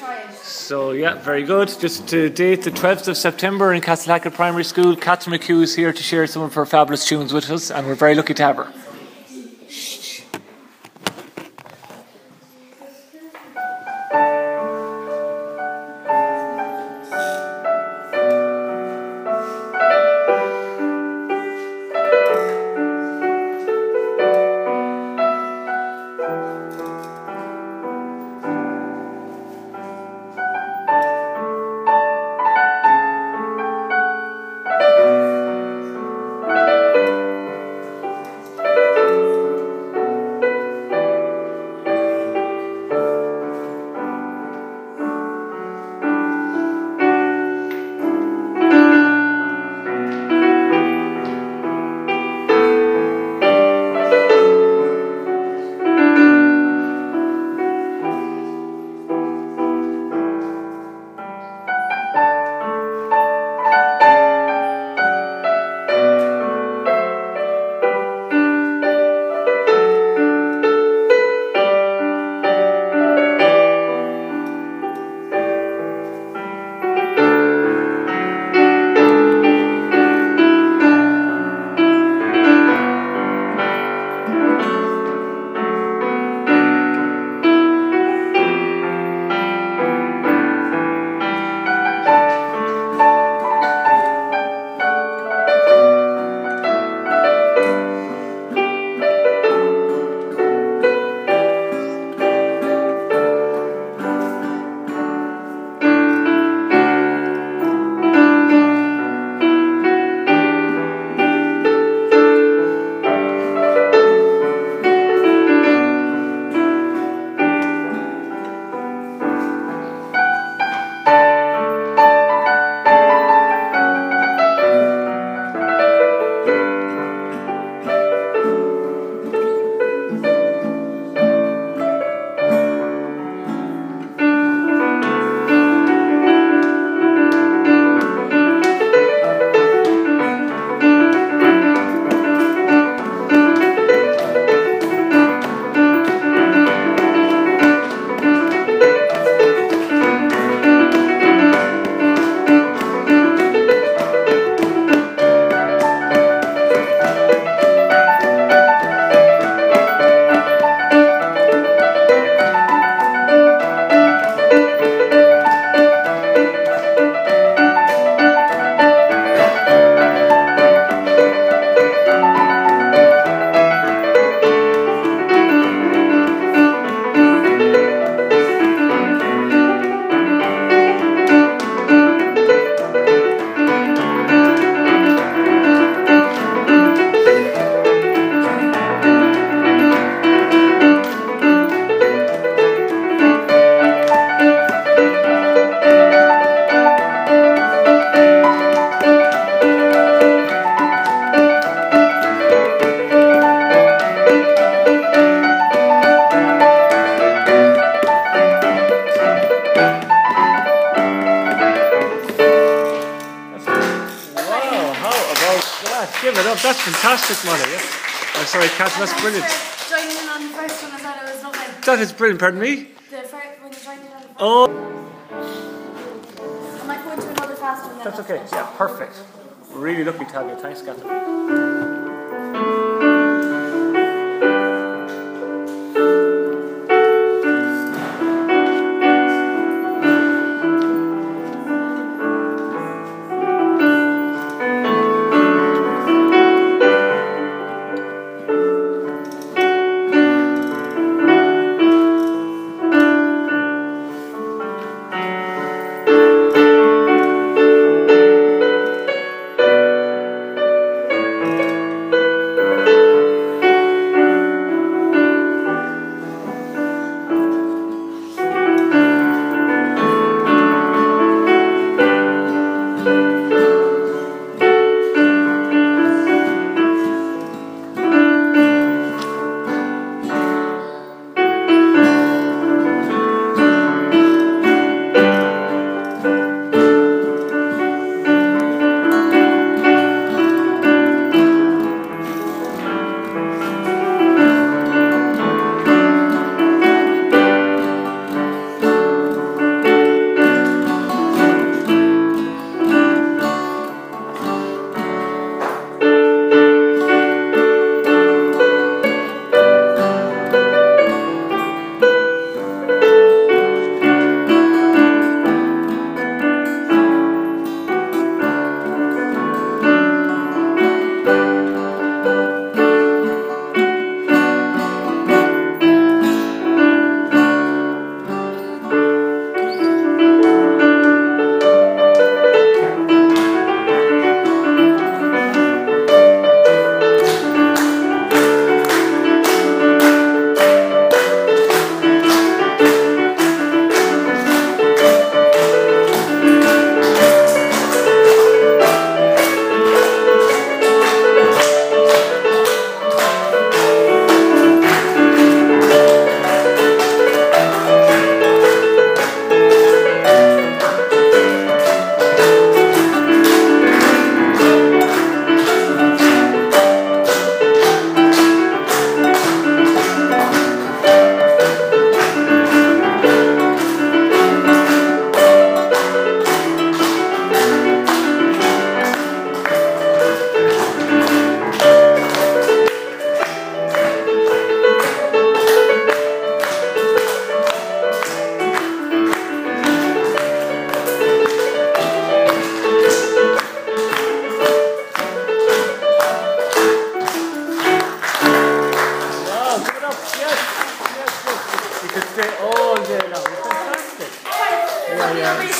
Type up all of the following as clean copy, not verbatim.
So yeah, very good. Just to date, the 12th of September in Castlehackett Primary School. Catherine McHugh is here to share some of her fabulous tunes with us, and we're very lucky to have her. Give it up. That's fantastic, Molly. Yeah. I'm sorry, Catherine, that's brilliant. Joining in on the first one, I thought it was lovely. That is brilliant, pardon me? The first, when you joined in on the first Oh. I might go into another fast one then. That's okay. Yeah, perfect. Really lucky to have you. Thanks, Catherine.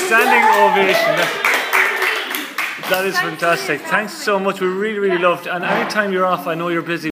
standing ovation. That is fantastic. Thanks so much. We really, really loved. And anytime you're off, I know you're busy.